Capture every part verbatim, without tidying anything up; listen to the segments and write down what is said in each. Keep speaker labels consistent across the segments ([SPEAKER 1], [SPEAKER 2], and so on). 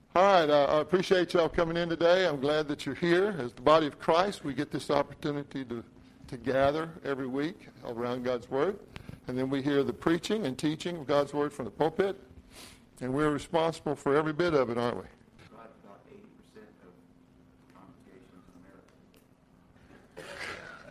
[SPEAKER 1] All right, uh, I appreciate y'all coming in today. I'm glad that you're here. As the body of Christ, we get this opportunity to, to gather every week around God's Word. And then we hear the preaching and teaching of God's Word from the pulpit. And we're responsible for every bit of it, aren't we?
[SPEAKER 2] About eighty percent of congregations in America.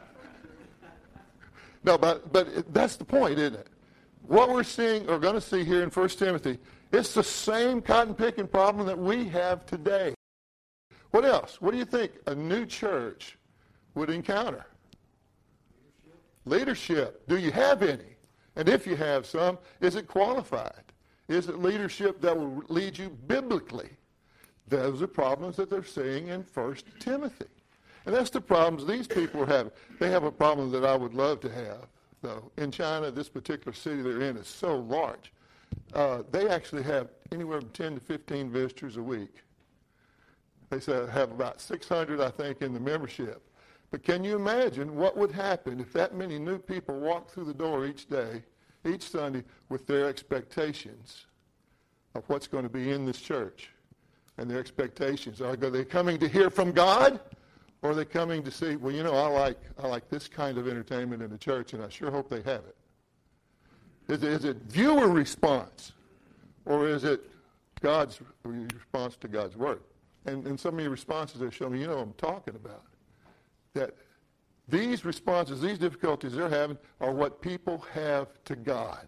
[SPEAKER 1] No, but, but it, that's the point, isn't it? What we're seeing or going to see here in First Timothy, it's the same cotton-picking problem that we have today. What else? What do you think a new church would encounter? Leadership. Leadership. Do you have any? And if you have some, is it qualified? Is it leadership that will lead you biblically? Those are problems that they're seeing in First Timothy. And that's the problems these people are having. They have a problem that I would love to have, though. In China, this particular city they're in is so large. Uh, they actually have anywhere from ten to fifteen visitors a week. They say have about six hundred, I think, in the membership. But can you imagine what would happen if that many new people walked through the door each day, each Sunday, with their expectations of what's going to be in this church? And their expectations, are they coming to hear from God? Or are they coming to see, well, you know, I like I like this kind of entertainment in the church, and I sure hope they have it. Is it, is it viewer response, or is it God's response to God's Word? And, and some of your responses are showing me, you know what I'm talking about. That these responses, these difficulties they're having are what people have to God.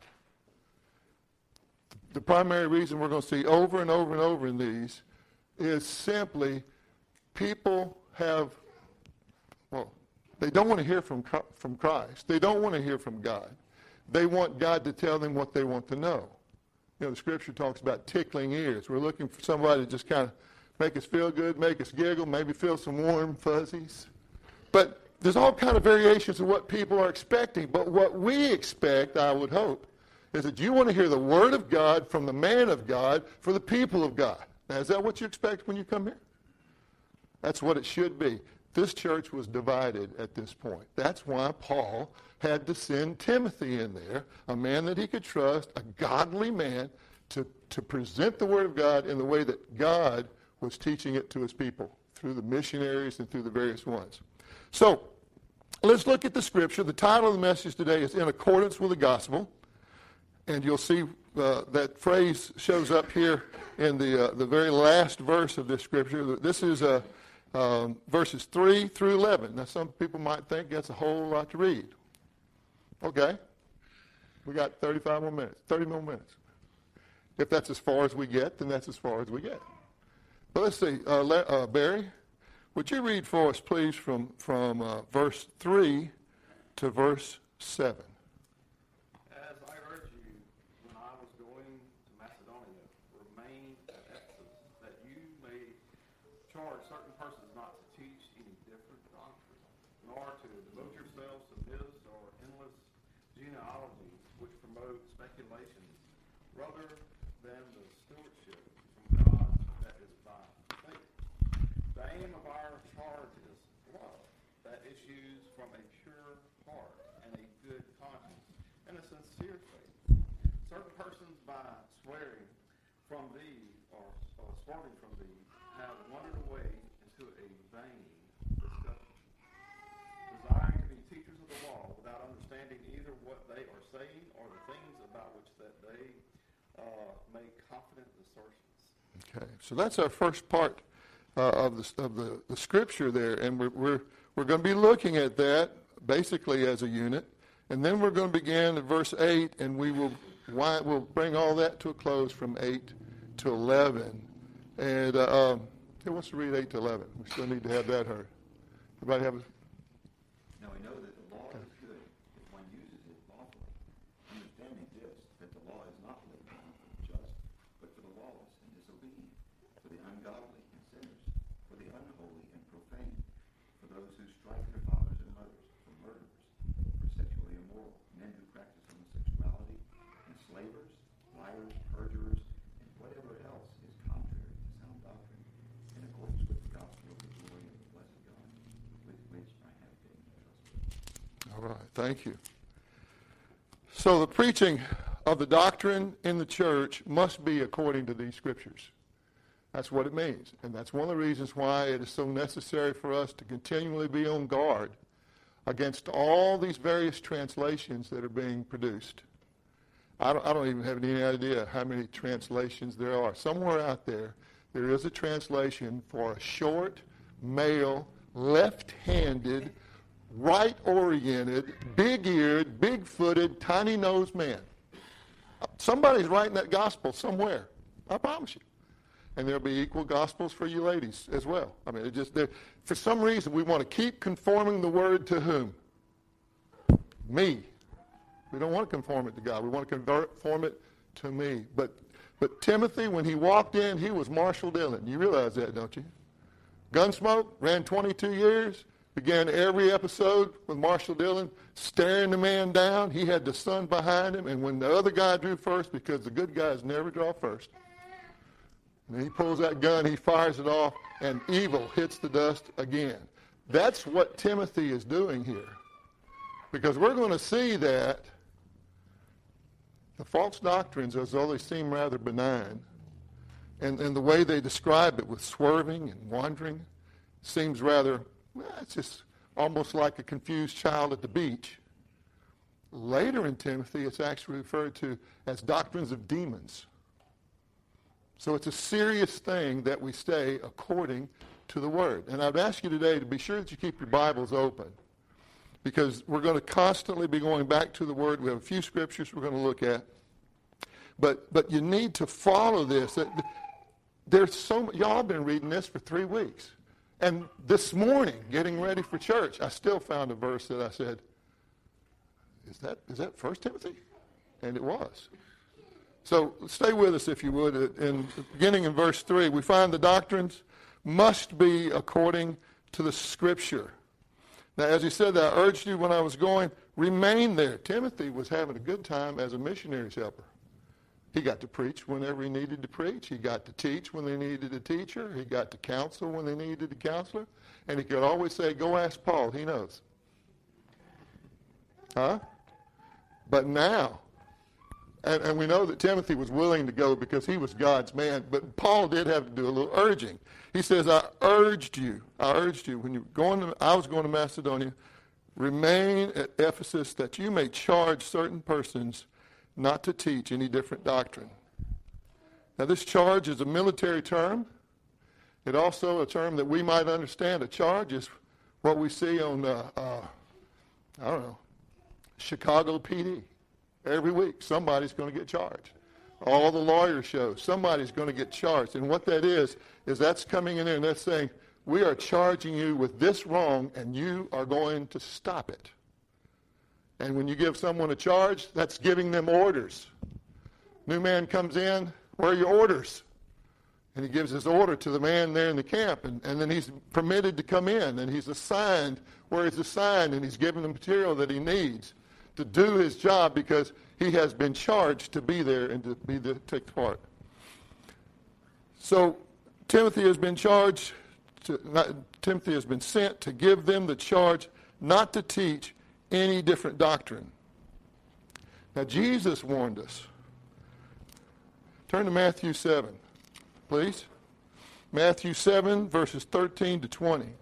[SPEAKER 1] The primary reason we're going to see over and over and over in these is simply people have, well, they don't want to hear from, from Christ. They don't want to hear from God. They want God to tell them what they want to know. You know, the Scripture talks about tickling ears. We're looking for somebody to just kind of make us feel good, make us giggle, maybe feel some warm fuzzies. But there's all kind of variations of what people are expecting. But what we expect, I would hope, is that you want to hear the Word of God from the man of God for the people of God. Now, is that what you expect when you come here? That's what it should be. This church was divided at this point. That's why Paul had to send Timothy in there, a man that he could trust, a godly man, to, to present the Word of God in the way that God was teaching it to his people through the missionaries and through the various ones. So, let's look at the Scripture. The title of the message today is In Accordance with the Gospel. And you'll see uh, that phrase shows up here in the uh, the very last verse of this Scripture. This is uh, um, verses three through eleven. Now, some people might think that's a whole lot to read. Okay. We got thirty-five more minutes, thirty more minutes. If that's as far as we get, then that's as far as we get. But let's see. Uh, Le- uh, Barry, would you read for us, please, from, from uh, verse three to verse seven?
[SPEAKER 3] Charge certain persons not to teach any different doctrine, nor to devote yourselves to myths or endless genealogies which promote speculations, rather than the stewardship from God that is by faith. The aim of our charge is love that issues from a pure heart and a good conscience and a sincere faith. Certain persons, by swearing from thee or, or swerving from thee, have wandered away into a vain discussion, desiring to be teachers of the law without understanding either what they are saying or the things about which that they uh, make confident assertions.
[SPEAKER 1] Okay, so that's our first part uh, of the of the, the Scripture there, and we're we're we're going to be looking at that basically as a unit, and then we're going to begin at verse eight, and we will we'll bring all that to a close from eight to eleven. And uh, um, who wants to read eight to eleven? We still need to have that heard. Everybody have a...
[SPEAKER 2] Now we know that the law is good if one uses it lawfully, understanding this, that the law is not laid down for the just, but for the lawless and disobedient, for the ungodly and sinners, for the unholy and profane, for those who strike their fathers and mothers, for murderers, for sexually immoral, men who practice homosexuality, enslavers, liars, perjurers, and whatever else is contrary to sound doctrine, in accordance with the gospel of the glory of the blessed God, with which I have been entrusted.
[SPEAKER 1] All right, thank you. So the preaching of the doctrine in the church must be according to these Scriptures. That's what it means. And that's one of the reasons why it is so necessary for us to continually be on guard against all these various translations that are being produced. I don't, I don't even have any idea how many translations there are. Somewhere out there, there is a translation for a short, male, left-handed, right-oriented, big-eared, big-footed, tiny-nosed man. Somebody's writing that gospel somewhere. I promise you. And there'll be equal gospels for you ladies as well. I mean, it just for some reason we want to keep conforming the word to whom? Me. We don't want to conform it to God. We want to conform it to me. But but Timothy, when he walked in, he was Marshall Dillon. You realize that, don't you? Gunsmoke ran twenty-two years. Began every episode with Marshall Dillon staring the man down. He had the sun behind him, and when the other guy drew first, because the good guys never draw first, and he pulls that gun, he fires it off, and evil hits the dust again. That's what Timothy is doing here. Because we're going to see that the false doctrines, as though they seem rather benign, and, and the way they describe it with swerving and wandering seems rather, well, it's just almost like a confused child at the beach. Later in Timothy, it's actually referred to as doctrines of demons. So it's a serious thing that we stay according to the Word. And I'd ask you today to be sure that you keep your Bibles open, because we're going to constantly be going back to the Word. We have a few scriptures we're going to look at. But but you need to follow this. There's so y'all have been reading this for three weeks. And this morning, getting ready for church, I still found a verse that I said, is that is that First Timothy? And it was. So stay with us, if you would. In beginning in verse three, we find the doctrines must be according to the Scripture. Now, as he said, I urged you when I was going, remain there. Timothy was having a good time as a missionary's helper. He got to preach whenever he needed to preach. He got to teach when they needed a teacher. He got to counsel when they needed a counselor. And he could always say, go ask Paul. He knows. Huh? But now, And, and we know that Timothy was willing to go because he was God's man. But Paul did have to do a little urging. He says, I urged you, I urged you, when you were going to, I was going to Macedonia, remain at Ephesus that you may charge certain persons not to teach any different doctrine. Now this charge is a military term. It also a term that we might understand. A charge is what we see on, uh, uh, I don't know, Chicago P D. Every week, somebody's going to get charged. All the lawyer shows, somebody's going to get charged. And what that is, is that's coming in there and that's saying, we are charging you with this wrong, and you are going to stop it. And when you give someone a charge, that's giving them orders. New man comes in, where are your orders? And he gives his order to the man there in the camp, and, and then he's permitted to come in, and he's assigned where he's assigned, and he's given the material that he needs to do his job because he has been charged to be there and to be the, take part. So Timothy has been charged, to, not, Timothy has been sent to give them the charge not to teach any different doctrine. Now Jesus warned us. Turn to Matthew seven, please. Matthew seven, verses thirteen to twenty.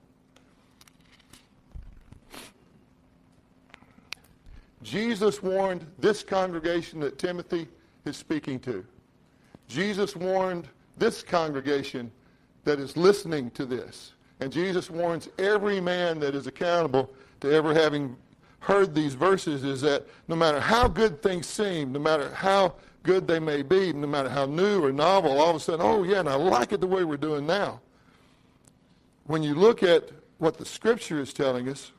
[SPEAKER 1] Jesus warned this congregation that Timothy is speaking to. Jesus warned this congregation that is listening to this. And Jesus warns every man that is accountable to ever having heard these verses is that no matter how good things seem, no matter how good they may be, no matter how new or novel, all of a sudden, oh yeah, and I like it the way we're doing now. When you look at what the Scripture is telling us,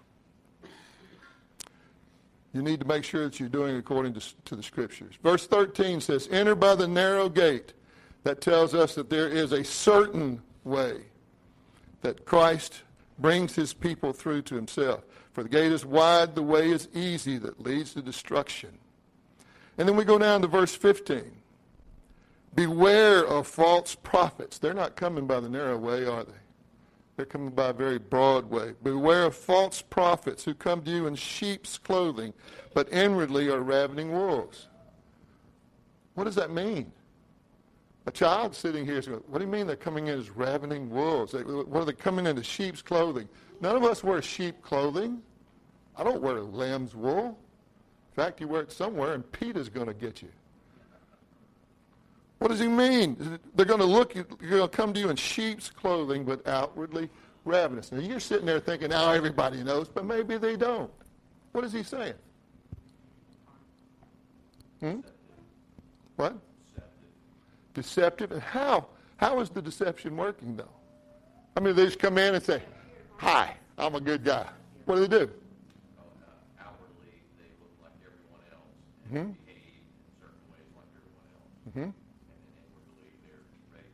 [SPEAKER 1] you need to make sure that you're doing according to, to the Scriptures. Verse thirteen says, enter by the narrow gate. That tells us that there is a certain way that Christ brings his people through to himself. For the gate is wide, the way is easy that leads to destruction. And then we go down to verse fifteen. Beware of false prophets. They're not coming by the narrow way, are they? They're coming by a very broad way. Beware of false prophets who come to you in sheep's clothing, but inwardly are ravening wolves. What does that mean? A child sitting here is going, what do you mean they're coming in as ravening wolves? They, what are they coming into sheep's clothing? None of us wear sheep clothing. I don't wear lamb's wool. In fact, you wear it somewhere and PETA's going to get you. What does he mean? They're going to look, you're going to come to you in sheep's clothing, but outwardly ravenous. Now, you're sitting there thinking, now everybody knows, but maybe they don't. What is he saying? Hmm? What? Deceptive. And how? How is the deception working, though? I mean, they just come in and say, hi, I'm a good guy. What do they do?
[SPEAKER 4] Uh, outwardly, they look like everyone else and
[SPEAKER 1] Mm-hmm.
[SPEAKER 4] behave in certain ways like everyone else.
[SPEAKER 1] Mm-hmm.
[SPEAKER 4] And then inwardly, they're ready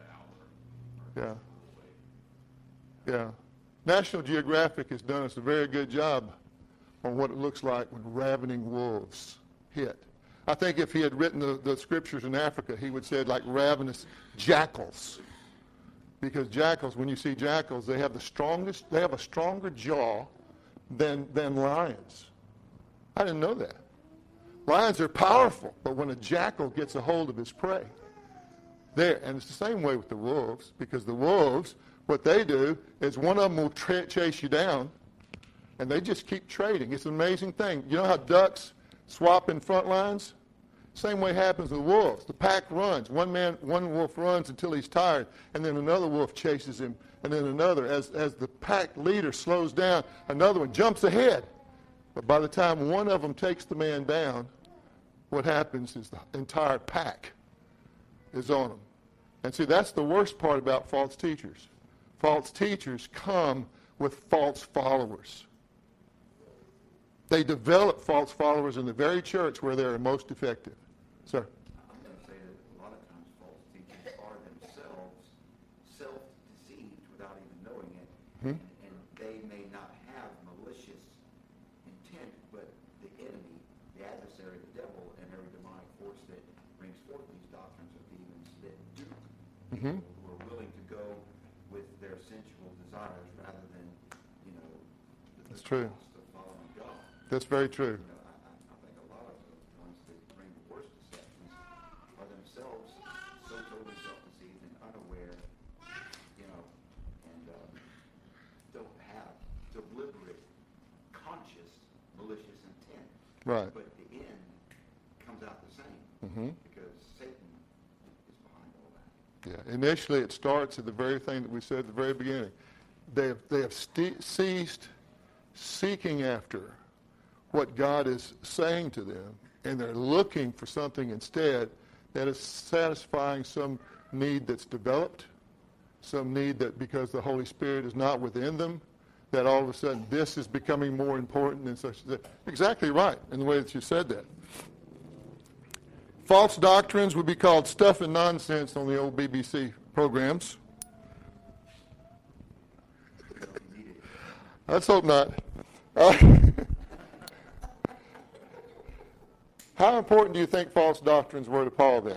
[SPEAKER 4] to devour.
[SPEAKER 1] Yeah. Yeah. National Geographic has done us a very good job on what it looks like when ravening wolves hit. I think if he had written the, the scriptures in Africa, he would say like ravenous jackals. Because jackals, when you see jackals, they have the strongest, they have a stronger jaw than, than lions. I didn't know that. Lions are powerful, but when a jackal gets a hold of his prey, there, and it's the same way with the wolves, because the wolves, what they do is one of them will tra- chase you down, and they just keep trading. It's an amazing thing. You know how ducks swap in front lines? Same way happens with wolves. The pack runs. One man, one wolf runs until he's tired, and then another wolf chases him, and then another. As, as the pack leader slows down, another one jumps ahead. But by the time one of them takes the man down, what happens is the entire pack is on them. And see, that's the worst part about false teachers. False teachers come with false followers. They develop false followers in the very church where they're most effective. Sir?
[SPEAKER 2] I'm going to say that a lot of times false teachers are themselves self-deceived without even knowing it.
[SPEAKER 1] Hmm?
[SPEAKER 2] And, and they may not have malicious intent, but the enemy, the adversary, the devil, and every demonic force that brings forth these doctrines of demons that do
[SPEAKER 1] Mm-hmm.
[SPEAKER 2] who are willing to go with their sensual desires rather than, you know, the,
[SPEAKER 1] That's
[SPEAKER 2] the
[SPEAKER 1] true.
[SPEAKER 2] cost of following God.
[SPEAKER 1] That's very true.
[SPEAKER 2] You know, I, I I think a lot of the ones that bring the worst deceptions are themselves so totally self-deceived and unaware, you know, and um, don't have deliberate, conscious, malicious intent.
[SPEAKER 1] Right.
[SPEAKER 2] But the end comes out the same
[SPEAKER 1] Mm-hmm.
[SPEAKER 2] because Satan is behind all that.
[SPEAKER 1] Yeah. Initially, it starts at the very thing that we said at the very beginning. They have, they have ste- ceased seeking after what God is saying to them, and they're looking for something instead that is satisfying some need that's developed, some need that because the Holy Spirit is not within them, that all of a sudden this is becoming more important and such. Exactly right in the way that you said that. False doctrines would be called stuff and nonsense on the old B B C programs. Let's hope not. Uh, how important do you think false doctrines were to Paul then?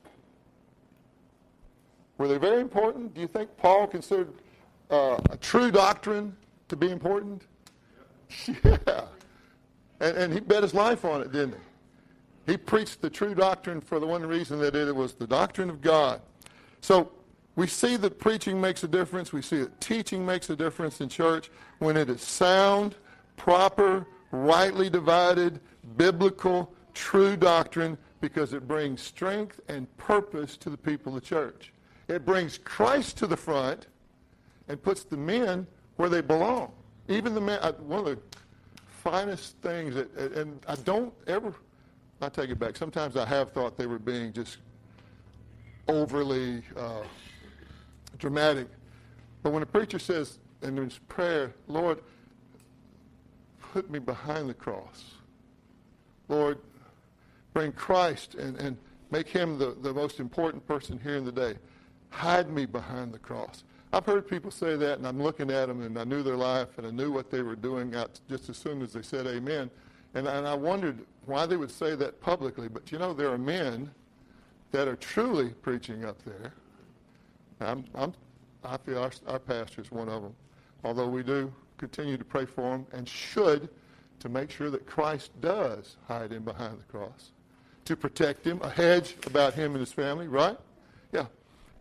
[SPEAKER 1] Were they very important? Do you think Paul considered uh, a true doctrine to be important? Yeah. And, and he bet his life on it, didn't he? He preached the true doctrine for the one reason that it was the doctrine of God. So we see that preaching makes a difference. We see that teaching makes a difference in church when it is sound, proper, rightly divided, biblical, true doctrine, because it brings strength and purpose to the people of the church. It brings Christ to the front and puts the men where they belong. Even the men, one of the finest things, that, and I don't ever, I take it back, sometimes I have thought they were being just overly uh, dramatic. But when a preacher says in his prayer, Lord, put me behind the cross. Lord, bring Christ and, and make him the, the most important person here in the day. Hide me behind the cross. I've heard people say that, and I'm looking at them, and I knew their life, and I knew what they were doing out just as soon as they said amen. And, and I wondered why they would say that publicly. But, you know, there are men that are truly preaching up there. I'm, I'm, I feel our, our pastor is one of them, although we do continue to pray for him and should, to make sure that Christ does hide him behind the cross, to protect him, a hedge about him and his family, right?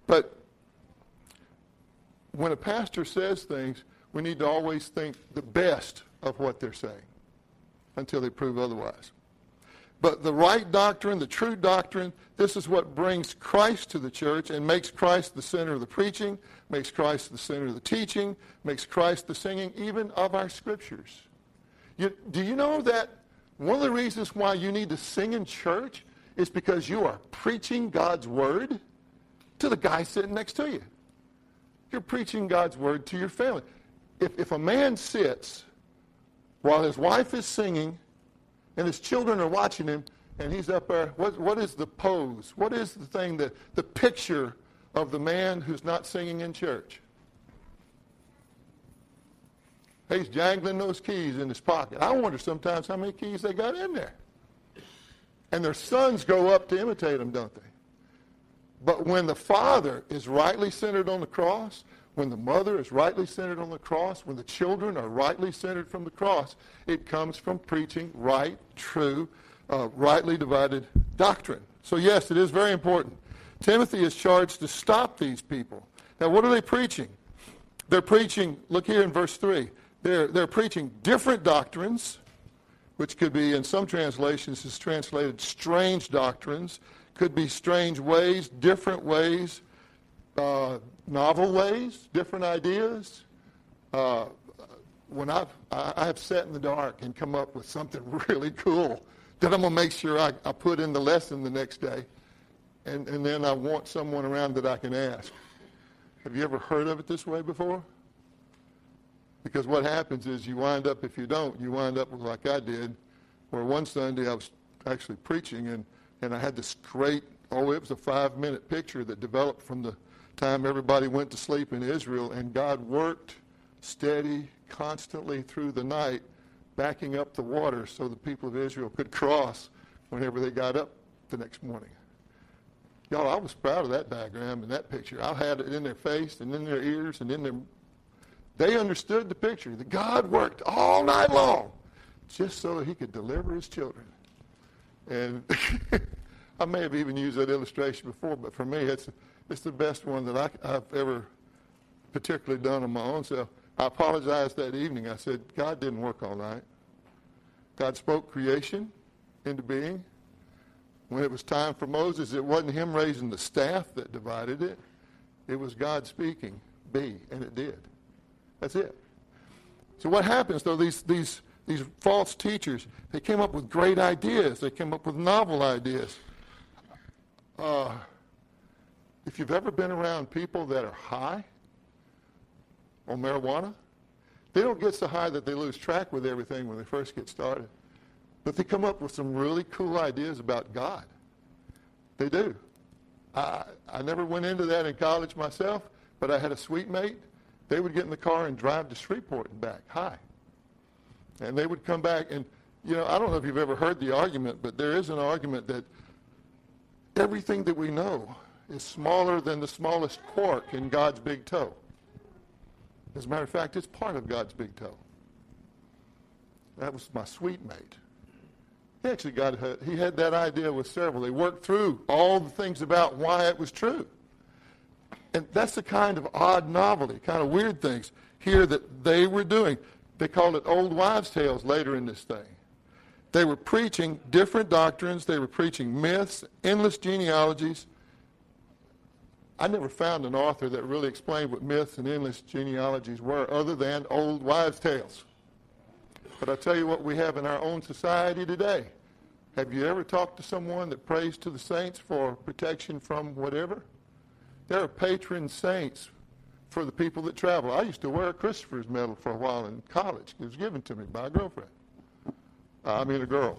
[SPEAKER 1] But when a pastor says things, we need to always think the best of what they're saying until they prove otherwise. But the right doctrine, the true doctrine, this is what brings Christ to the church and makes Christ the center of the preaching, makes Christ the center of the teaching, makes Christ the singing, even of our scriptures. You, do you know that one of the reasons why you need to sing in church is because you are preaching God's word to the guy sitting next to you? You're preaching God's word to your family. If, if a man sits while his wife is singing and his children are watching him, and he's up there, what, what is the pose? What is the thing, that, the picture of the man who's not singing in church? He's jangling those keys in his pocket. I wonder sometimes how many keys they got in there. And their sons go up to imitate them, don't they? But when the father is rightly centered on the cross, when the mother is rightly centered on the cross, when the children are rightly centered from the cross, it comes from preaching right, true, uh, rightly divided doctrine. So yes, it is very important. Timothy is charged to stop these people. Now, what are they preaching? They're preaching, look here in verse three, they're, they're preaching different doctrines, which could be, in some translations, is translated strange doctrines, could be strange ways, different ways, uh, novel ways, different ideas. Uh, when I've, I have sat in the dark and come up with something really cool that I'm going to make sure I, I put in the lesson the next day, and, and then I want someone around that I can ask. Have you ever heard of it this way before? Because what happens is you wind up, if you don't, you wind up with like I did, where one Sunday I was actually preaching, and, and I had this great, oh, it was a five-minute picture that developed from the time everybody went to sleep in Israel, and God worked steady, constantly through the night, backing up the water so the people of Israel could cross whenever they got up the next morning. Y'all, I was proud of that diagram and that picture. I had it in their face and in their ears and in their... They understood the picture, that God worked all night long just so that he could deliver his children. And I may have even used that illustration before, but for me, it's it's the best one that I, I've ever particularly done on my own self. I apologized that evening. I said, God didn't work all night. God spoke creation into being. When it was time for Moses, it wasn't him raising the staff that divided it. It was God speaking, be, and it did. That's it. So what happens, though, these, these, these false teachers, they came up with great ideas. They came up with novel ideas. Uh, if you've ever been around people that are high on marijuana, they don't get so high that they lose track with everything when they first get started. But they come up with some really cool ideas about God. They do. I, I never went into that in college myself, but I had a suite mate. They would get in the car and drive to Shreveport and back, high. And they would come back and, you know, I don't know if you've ever heard the argument, but there is an argument that everything that we know is smaller than the smallest quark in God's big toe. As a matter of fact, it's part of God's big toe. That was my suite mate. He actually got, he had that idea with several. They worked through all the things about why it was true. And that's the kind of odd novelty, kind of weird things here that they were doing. They called it old wives' tales later in this thing. They were preaching different doctrines. They were preaching myths, endless genealogies. I never found an author that really explained what myths and endless genealogies were other than old wives' tales. But I tell you what we have in our own society today. Have you ever talked to someone that prays to the saints for protection from whatever? There are patron saints for the people that travel. I used to wear a Christopher's medal for a while in college. It was given to me by a girlfriend. Uh, I mean a girl.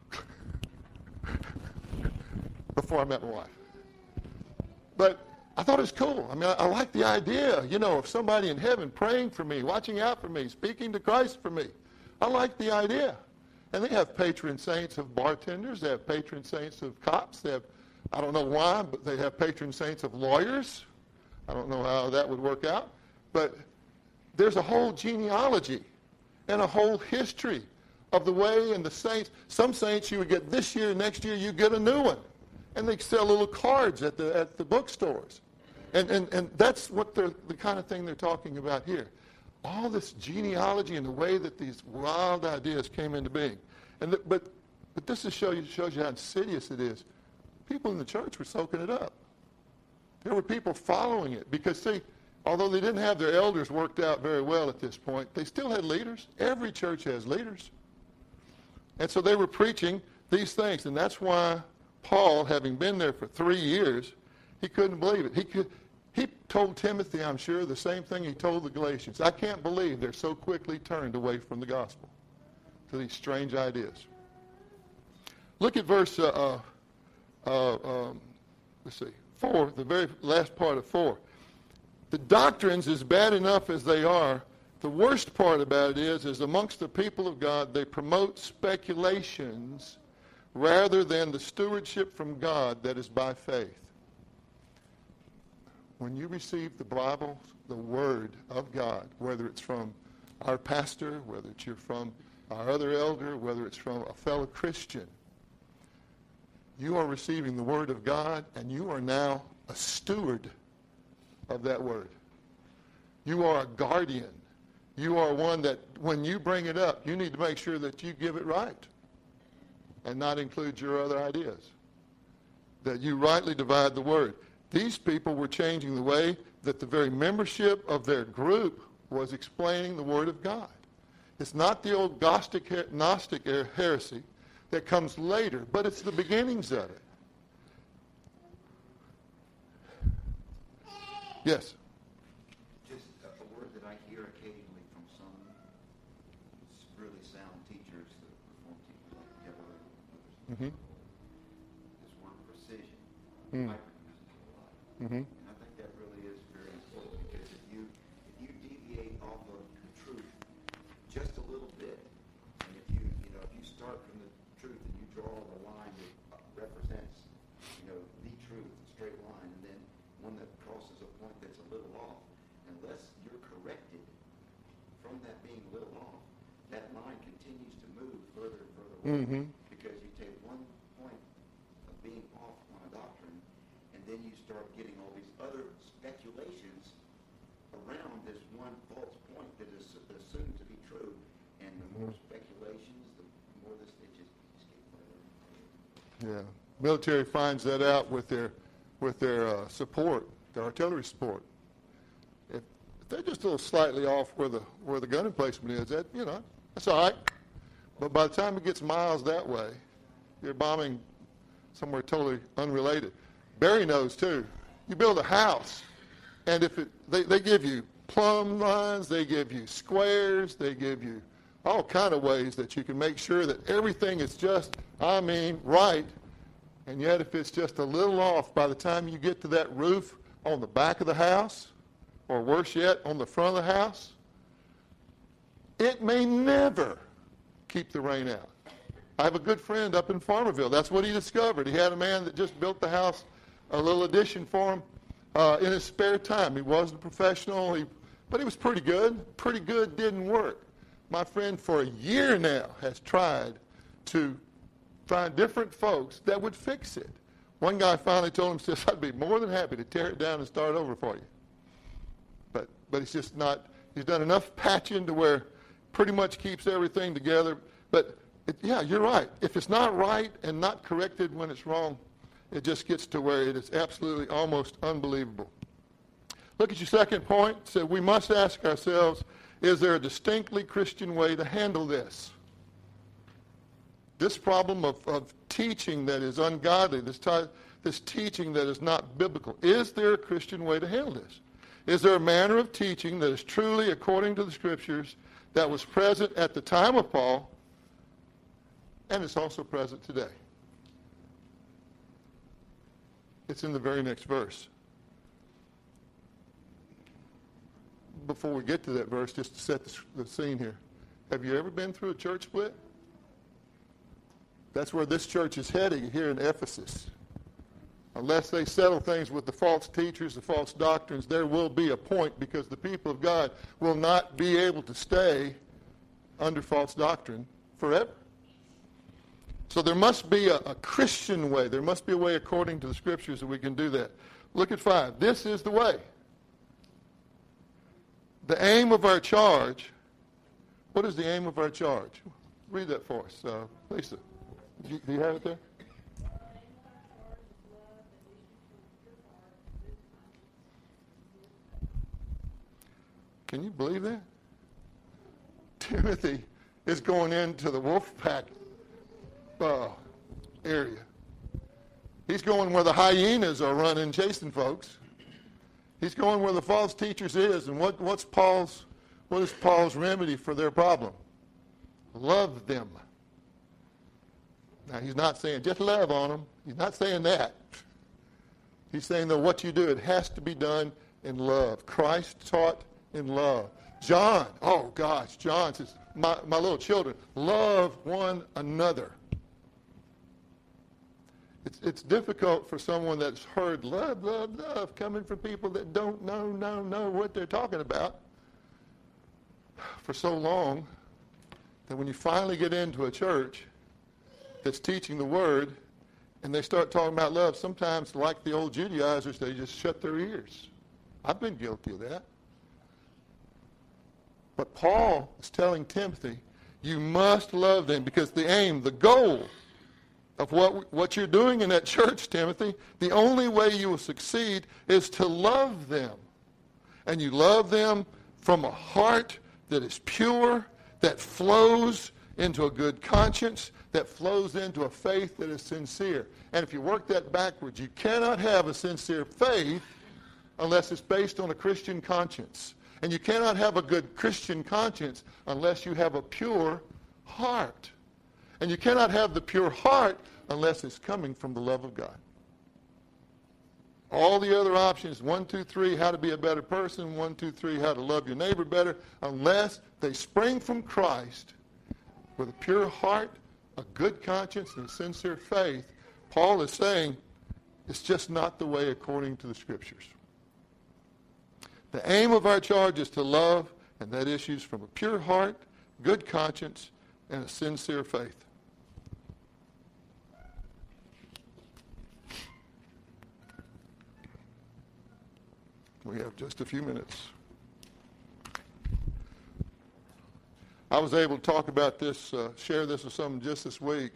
[SPEAKER 1] Before I met my wife. But I thought it was cool. I mean, I, I like the idea, you know, of somebody in heaven praying for me, watching out for me, speaking to Christ for me. I like the idea. And they have patron saints of bartenders. They have patron saints of cops. They have, I don't know why, but they have patron saints of lawyers. I don't know how that would work out. But there's a whole genealogy and a whole history of the way and the saints. Some saints you would get this year, next year you get a new one. And they sell little cards at the at the bookstores. And, and, and that's what they're, the kind of thing they're talking about here. All this genealogy and the way that these wild ideas came into being. And the, but, but this is show you, shows you how insidious it is. People in the church were soaking it up. There were people following it because, see, although they didn't have their elders worked out very well at this point, they still had leaders. Every church has leaders. And so they were preaching these things. And that's why Paul, having been there for three years, he couldn't believe it. He could, he told Timothy, I'm sure, the same thing he told the Galatians. I can't believe they're so quickly turned away from the gospel to these strange ideas. Look at verse, uh, uh, uh, um, let's see, four, the very last part of four. The doctrines, as bad enough as they are, the worst part about it is, is amongst the people of God, they promote speculations rather than the stewardship from God that is by faith. When you receive the Bible, the Word of God, whether it's from our pastor, whether it's you're from our other elder, whether it's from a fellow Christian, you are receiving the Word of God, and you are now a steward of that Word. You are a guardian. You are one that when you bring it up, you need to make sure that you give it right and not include your other ideas, that you rightly divide the Word. These people were changing the way that the very membership of their group was explaining the Word of God. It's not the old Gnostic, Gnostic heresy that comes later, but it's the beginnings of it. Yes?
[SPEAKER 2] Just a, a word that I hear occasionally from some really sound teachers, that reform teachers like Deborah and others.
[SPEAKER 1] Mm-hmm.
[SPEAKER 2] This word precision.
[SPEAKER 1] Mm.
[SPEAKER 2] Piper uses it a lot.
[SPEAKER 1] Mm-hmm.
[SPEAKER 2] And I think that really is very important because if you if you deviate off of the truth just a little bit, and if you you know if you start from the truth and you draw the line that represents you know the truth, a straight line, and then one that crosses a point that's a little off, unless you're corrected from that being a little off, that line continues to move further and further away
[SPEAKER 1] Mm-hmm.
[SPEAKER 2] because you take one point of being off on a doctrine, and then you start getting all these other speculations around this one false point that is assumed to be true, and the more speculations, the more this it just, just gets further and further.
[SPEAKER 1] Yeah. Military finds that out with their with their uh, support, their artillery support. If, if they're just a little slightly off where the where the gun emplacement is, that you know, that's all right. But by the time it gets miles that way, you're bombing somewhere totally unrelated. Barry knows too. You build a house, and if it, they, they give you plumb lines, they give you squares, they give you all kind of ways that you can make sure that everything is just, I mean, right. And yet if it's just a little off by the time you get to that roof on the back of the house, or worse yet, on the front of the house, it may never keep the rain out. I have a good friend up in Farmerville. That's what he discovered. He had a man that just built the house, a little addition for him uh, in his spare time. He wasn't a professional, he, but he was pretty good. Pretty good didn't work. My friend for a year now has tried to find different folks that would fix it. One guy finally told him, says, I'd be more than happy to tear it down and start over for you. But but he's just not, he's done enough patching to where pretty much keeps everything together. But it, yeah, you're right. If it's not right and not corrected when it's wrong, it just gets to where it is absolutely almost unbelievable. Look at your second point. So we must ask ourselves, is there a distinctly Christian way to handle this? This problem of, of teaching that is ungodly, this, ty- this teaching that is not biblical, is there a Christian way to handle this? Is there a manner of teaching that is truly according to the Scriptures that was present at the time of Paul, and it's also present today? It's in the very next verse. Before we get to that verse, just to set the, the scene here, have you ever been through a church split? That's where this church is heading here in Ephesus. Unless they settle things with the false teachers, the false doctrines, there will be a point because the people of God will not be able to stay under false doctrine forever. So there must be a, a Christian way. There must be a way according to the Scriptures that we can do that. Look at five. This is the way. The aim of our charge. What is the aim of our charge? Read that for us, uh, Lisa. Do you, do you have it there? Can you believe that? Timothy is going into the Wolfpack uh, area. He's going where the hyenas are running, chasing folks. He's going where the false teachers is. And what, what's Paul's, what is Paul's remedy for their problem? Love them. Now, he's not saying just love on them. He's not saying that. He's saying, though, what you do, it has to be done in love. Christ taught in love. John, oh gosh, John says, my, my little children, love one another. It's, it's difficult for someone that's heard love, love, love coming from people that don't know, know, know what they're talking about for so long that when you finally get into a church that's teaching the Word and they start talking about love, sometimes like the old Judaizers, they just shut their ears. I've been guilty of that. But Paul is telling Timothy, you must love them because the aim, the goal of what, what you're doing in that church, Timothy, the only way you will succeed is to love them. And you love them from a heart that is pure, that flows into a good conscience, that flows into a faith that is sincere. And if you work that backwards, you cannot have a sincere faith unless it's based on a Christian conscience. And you cannot have a good Christian conscience unless you have a pure heart. And you cannot have the pure heart unless it's coming from the love of God. All the other options, one, two, three, how to be a better person, one, two, three, how to love your neighbor better, unless they spring from Christ with a pure heart, a good conscience, and a sincere faith, Paul is saying it's just not the way according to the Scriptures. The aim of our charge is to love, and that issues from a pure heart, good conscience, and a sincere faith. We have just a few minutes. I was able to talk about this, uh, share this with someone just this week.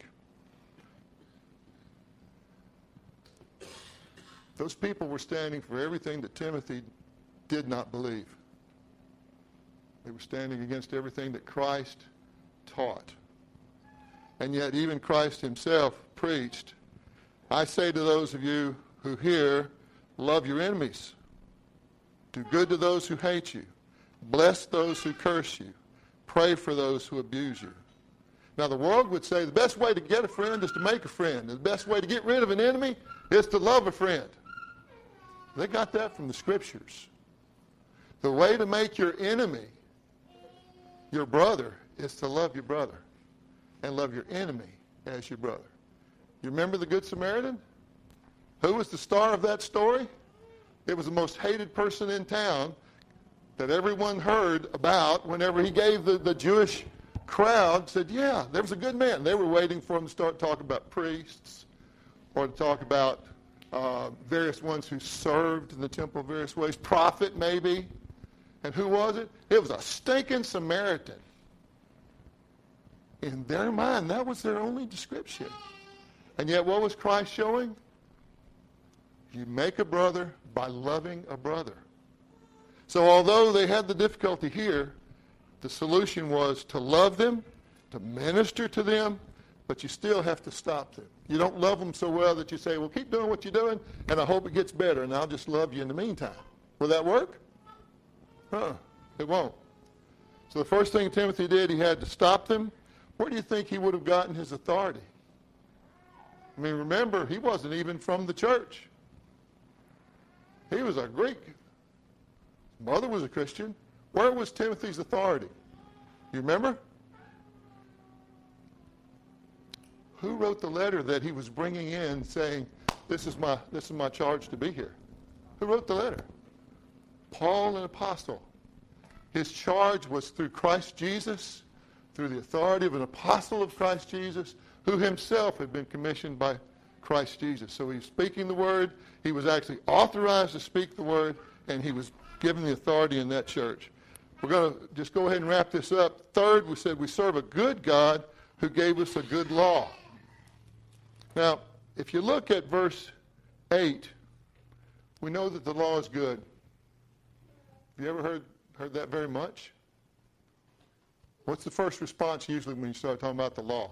[SPEAKER 1] Those people were standing for everything that Timothy did not believe. They were standing against everything that Christ taught. And yet even Christ himself preached, I say to those of you who hear, love your enemies. Do good to those who hate you. Bless those who curse you. Pray for those who abuse you. Now the world would say the best way to get a friend is to make a friend. The best way to get rid of an enemy is to love a friend. They got that from the Scriptures. The way to make your enemy your brother is to love your brother and love your enemy as your brother. You remember the Good Samaritan? Who was the star of that story? It was the most hated person in town that everyone heard about whenever he gave the, the Jewish crowd, said, yeah, there was a good man. They were waiting for him to start talking about priests or to talk about uh, various ones who served in the temple in various ways, prophet maybe. And who was it? It was a stinking Samaritan. In their mind, that was their only description. And yet what was Christ showing? You make a brother by loving a brother. So although they had the difficulty here, the solution was to love them, to minister to them, but you still have to stop them. You don't love them so well that you say, well, keep doing what you're doing, and I hope it gets better, and I'll just love you in the meantime. Will that work? Huh, it won't. So the first thing Timothy did, he had to stop them. Where do you think he would have gotten his authority? I mean, remember, he wasn't even from the church. He was a Greek. His mother was a Christian. Where was Timothy's authority? You remember? Who wrote the letter that he was bringing in saying, this is my, this is my charge to be here? Who wrote the letter? Paul, an apostle. His charge was through Christ Jesus, through the authority of an apostle of Christ Jesus, who himself had been commissioned by Christ Jesus. So he's speaking the word. He was actually authorized to speak the word, and he was given the authority in that church. We're going to just go ahead and wrap this up. Third, we said we serve a good God who gave us a good law. Now, if you look at verse eight, we know that the law is good. Have you ever heard, heard that very much? What's the first response usually when you start talking about the law?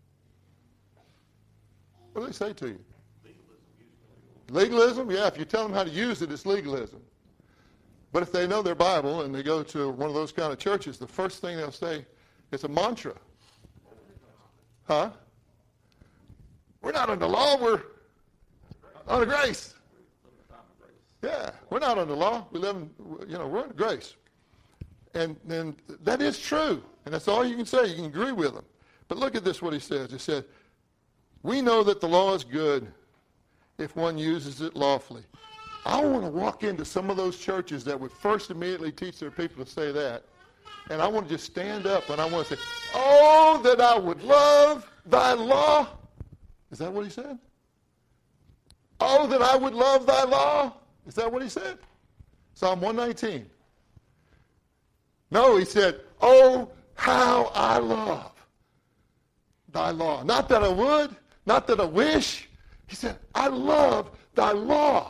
[SPEAKER 1] What do they say to you? Legalism. Legalism? Yeah, if you tell them how to use it, it's legalism. But if they know their Bible and they go to one of those kind of churches, the first thing they'll say is a mantra. Huh? We're not under law, we're under grace. Yeah, we're not under law. We live in, you know, we're under grace. And, and that is true. And that's all you can say. You can agree with them. But look at this, what he says. He said, we know that the law is good if one uses it lawfully. I want to walk into some of those churches that would first immediately teach their people to say that. And I want to just stand up and I want to say, oh, that I would love thy law. Is that what he said? Oh, that I would love thy law. Is that what he said? Psalm one nineteen. No, he said, oh, how I love thy law. Not that I would, not that I wish. He said, I love thy law.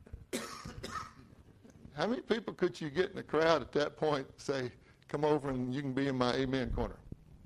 [SPEAKER 1] How many people could you get in the crowd at that point and say, come over and you can be in my amen corner?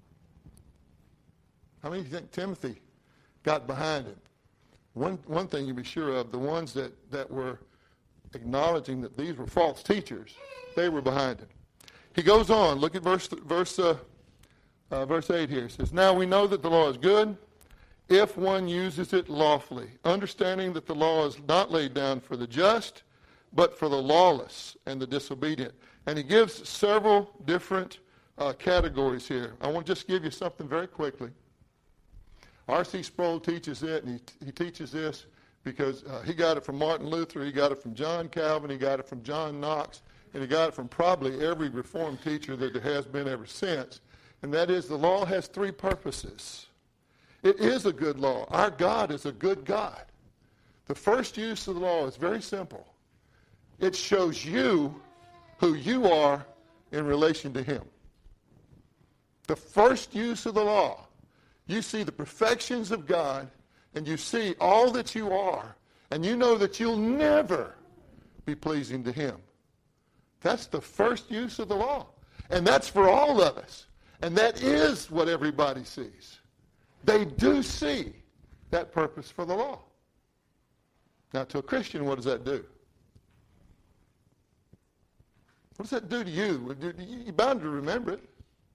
[SPEAKER 1] How many do you think Timothy got behind him? One, one thing you be sure of, the ones that, that were acknowledging that these were false teachers, they were behind him. He goes on. Look at verse verse uh, uh, verse eight here. It says, now we know that the law is good if one uses it lawfully, understanding that the law is not laid down for the just, but for the lawless and the disobedient. And he gives several different uh, categories here. I want to just give you something very quickly. R C Sproul teaches it, and he, he teaches this because uh, he got it from Martin Luther, he got it from John Calvin, he got it from John Knox, and he got it from probably every Reformed teacher that there has been ever since. And that is, the law has three purposes. It is a good law. Our God is a good God. The first use of the law is very simple. It shows you who you are in relation to him. The first use of the law, you see the perfections of God, and you see all that you are, and you know that you'll never be pleasing to him. That's the first use of the law. And that's for all of us. And that is what everybody sees. They do see that purpose for the law. Now, to a Christian, what does that do? What does that do to you? You're bound to remember it.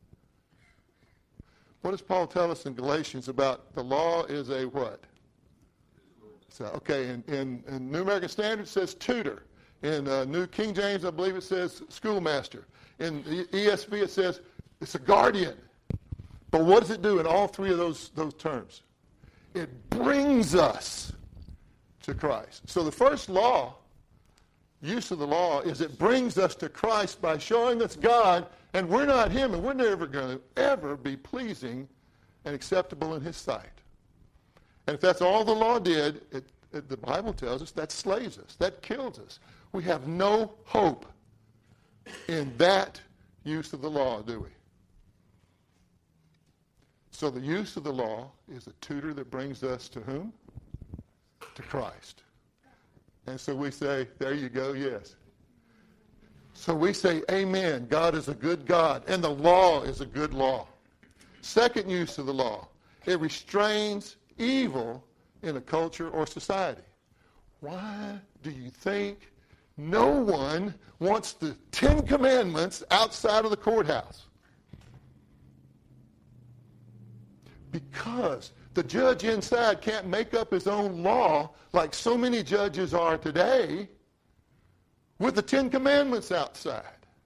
[SPEAKER 1] What does Paul tell us in Galatians about the law is a what? So, okay, in, in, in New American Standard it says tutor. In uh, New King James, I believe it says schoolmaster. In the E S V, it says it's a guardian. But what does it do in all three of those, those terms? It brings us to Christ. So the first law, use of the law, is it brings us to Christ by showing us God, and we're not him, and we're never going to ever be pleasing and acceptable in his sight. And if that's all the law did, it, it, the Bible tells us that slays us, that kills us. We have no hope in that use of the law, do we? So the use of the law is a tutor that brings us to whom? To Christ. And so we say, there you go, yes. So we say, amen, God is a good God, and the law is a good law. Second use of the law, it restrains evil in a culture or society. Why do you think no one wants the Ten Commandments outside of the courthouse? Because the judge inside can't make up his own law like so many judges are today with the Ten Commandments outside.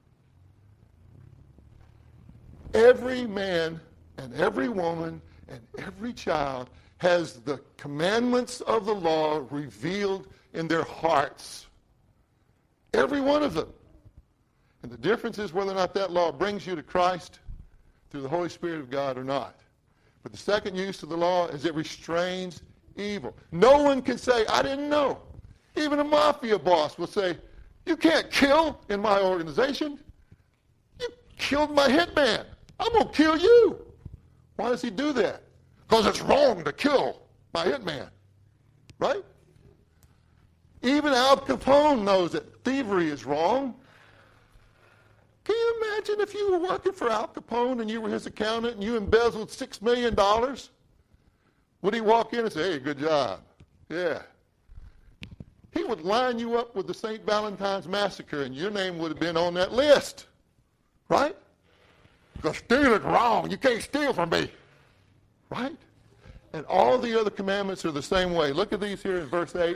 [SPEAKER 1] Every man and every woman and every child has the commandments of the law revealed in their hearts. Every one of them. And the difference is whether or not that law brings you to Christ through the Holy Spirit of God or not. But the second use of the law is it restrains evil. No one can say, I didn't know. Even a mafia boss will say, you can't kill in my organization. You killed my hitman. I'm going to kill you. Why does he do that? Because it's wrong to kill my hitman. Right? Even Al Capone knows that thievery is wrong. Can you imagine if you were working for Al Capone and you were his accountant and you embezzled six million dollars? Would he walk in and say, hey, good job? Yeah. He would line you up with the Saint Valentine's Massacre and your name would have been on that list. Right? Because stealing's wrong. You can't steal from me. Right? And all the other commandments are the same way. Look at these here in verse eight.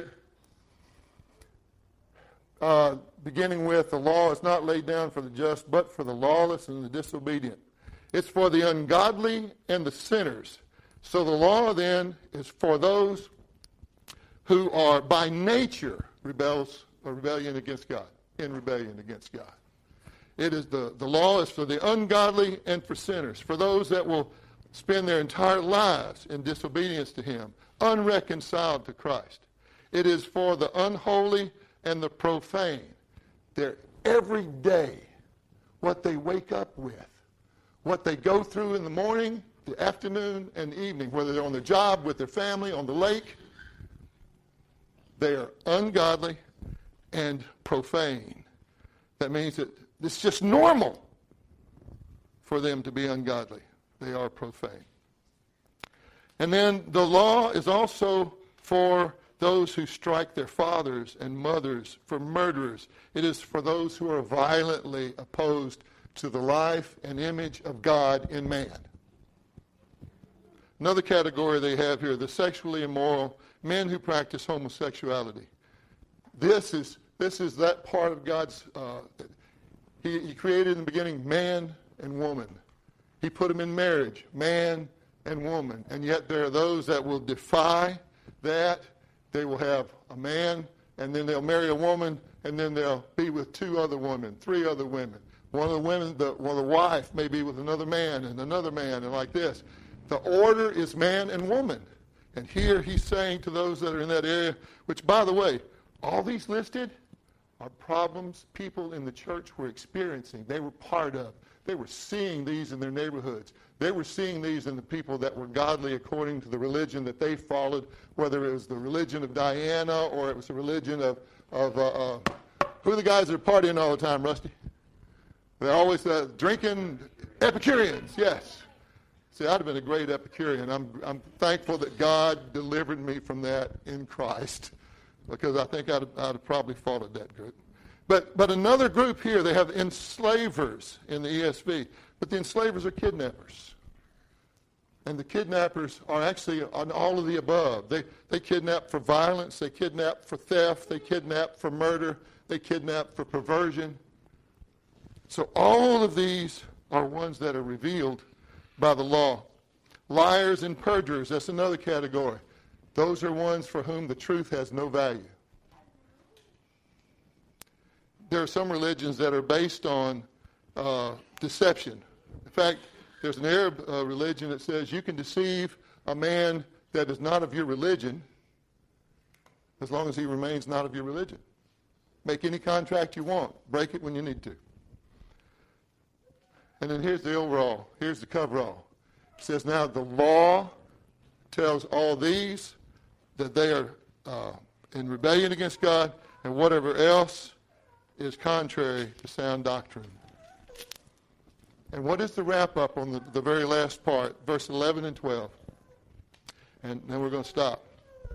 [SPEAKER 1] Uh, beginning with, the law is not laid down for the just, but for the lawless and the disobedient. It's for the ungodly and the sinners. So the law then is for those who are by nature rebels or rebellion against God, in rebellion against God. It is the, the law is for the ungodly and for sinners, for those that will spend their entire lives in disobedience to him, unreconciled to Christ. It is for the unholy and the profane. They're every day what they wake up with, what they go through in the morning, the afternoon, and the evening, whether they're on their job, with their family, on the lake. They are ungodly and profane. That means that it's just normal for them to be ungodly. They are profane. And then the law is also for those who strike their fathers and mothers, for murderers. It is for those who are violently opposed to the life and image of God in man. Another category they have here, the sexually immoral, men who practice homosexuality. This is this is that part of God's, uh, he, he created in the beginning man and woman. He put them in marriage, man and woman. And yet there are those that will defy that. They will have a man, and then they'll marry a woman, and then they'll be with two other women, three other women. One of the women, the, well, the wife may be with another man and another man, and like this. The order is man and woman. And here he's saying to those that are in that area, which, by the way, all these listed are problems people in the church were experiencing. They were part of. They were seeing these in their neighborhoods. They were seeing these in the people that were godly according to the religion that they followed, whether it was the religion of Diana or it was the religion of, of uh, uh, who are the guys that are partying all the time, Rusty? They're always uh, drinking Epicureans, yes. See, I'd have been a great Epicurean. I'm, I'm thankful that God delivered me from that in Christ, because I think I'd, I'd have probably followed that group. But but another group here, they have enslavers in the E S V. But the enslavers are kidnappers. And the kidnappers are actually on all of the above. They, they kidnap for violence. They kidnap for theft. They kidnap for murder. They kidnap for perversion. So all of these are ones that are revealed by the law. Liars and perjurers, that's another category. Those are ones for whom the truth has no value. There are some religions that are based on uh, deception. In fact, there's an Arab uh, religion that says you can deceive a man that is not of your religion as long as he remains not of your religion. Make any contract you want. Break it when you need to. And then here's the overall. Here's the coverall. It says, now the law tells all these that they are uh, in rebellion against God, and whatever else is contrary to sound doctrine. And what is the wrap-up on the, the very last part, verse eleven and twelve? And then we're going to stop.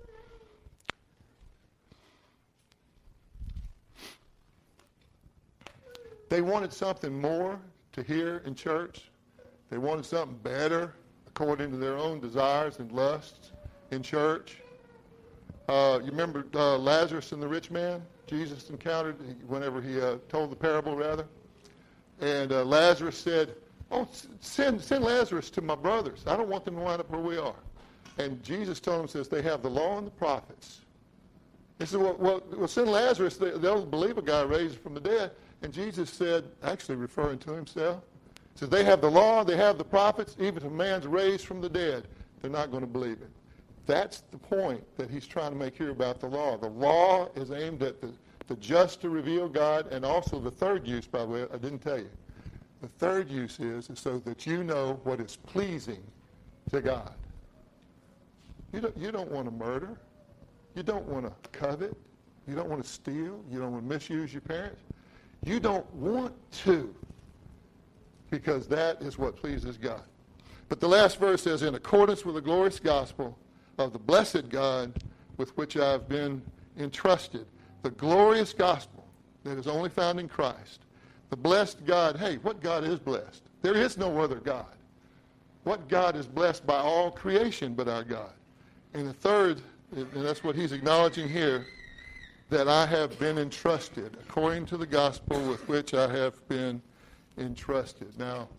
[SPEAKER 1] They wanted something more to hear in church. They wanted something better according to their own desires and lusts in church. Uh, you remember uh, Lazarus and the rich man? Jesus encountered whenever he uh, told the parable, rather. And uh, Lazarus said, oh, send, send Lazarus to my brothers. I don't want them to wind up where we are. And Jesus told him, says, they have the law and the prophets. He said, well, well, well send Lazarus. They, they'll believe a guy raised from the dead. And Jesus said, actually referring to himself, he says, they have the law, they have the prophets. Even if a man's raised from the dead, they're not going to believe it. That's the point that he's trying to make here about the law. The law is aimed at the, the just to reveal God, and also the third use, by the way, I didn't tell you. The third use is, is so that you know what is pleasing to God. You don't, you don't want to murder. You don't want to covet. You don't want to steal. You don't want to misuse your parents. You don't want to, because that is what pleases God. But the last verse says, in accordance with the glorious gospel of the blessed God with which I have been entrusted. The glorious gospel that is only found in Christ. The blessed God. Hey, what God is blessed? There is no other God. What God is blessed by all creation but our God. And the third, and that's what he's acknowledging here, that I have been entrusted according to the gospel with which I have been entrusted. Now,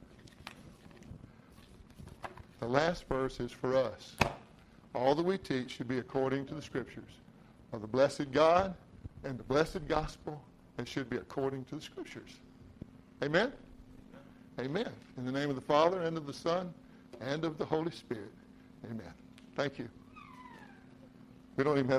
[SPEAKER 1] the last verse is for us. All that we teach should be according to the Scriptures of the blessed God and the blessed gospel. It should be according to the Scriptures. Amen? Amen. In the name of the Father, and of the Son, and of the Holy Spirit. Amen. Thank you. We don't even have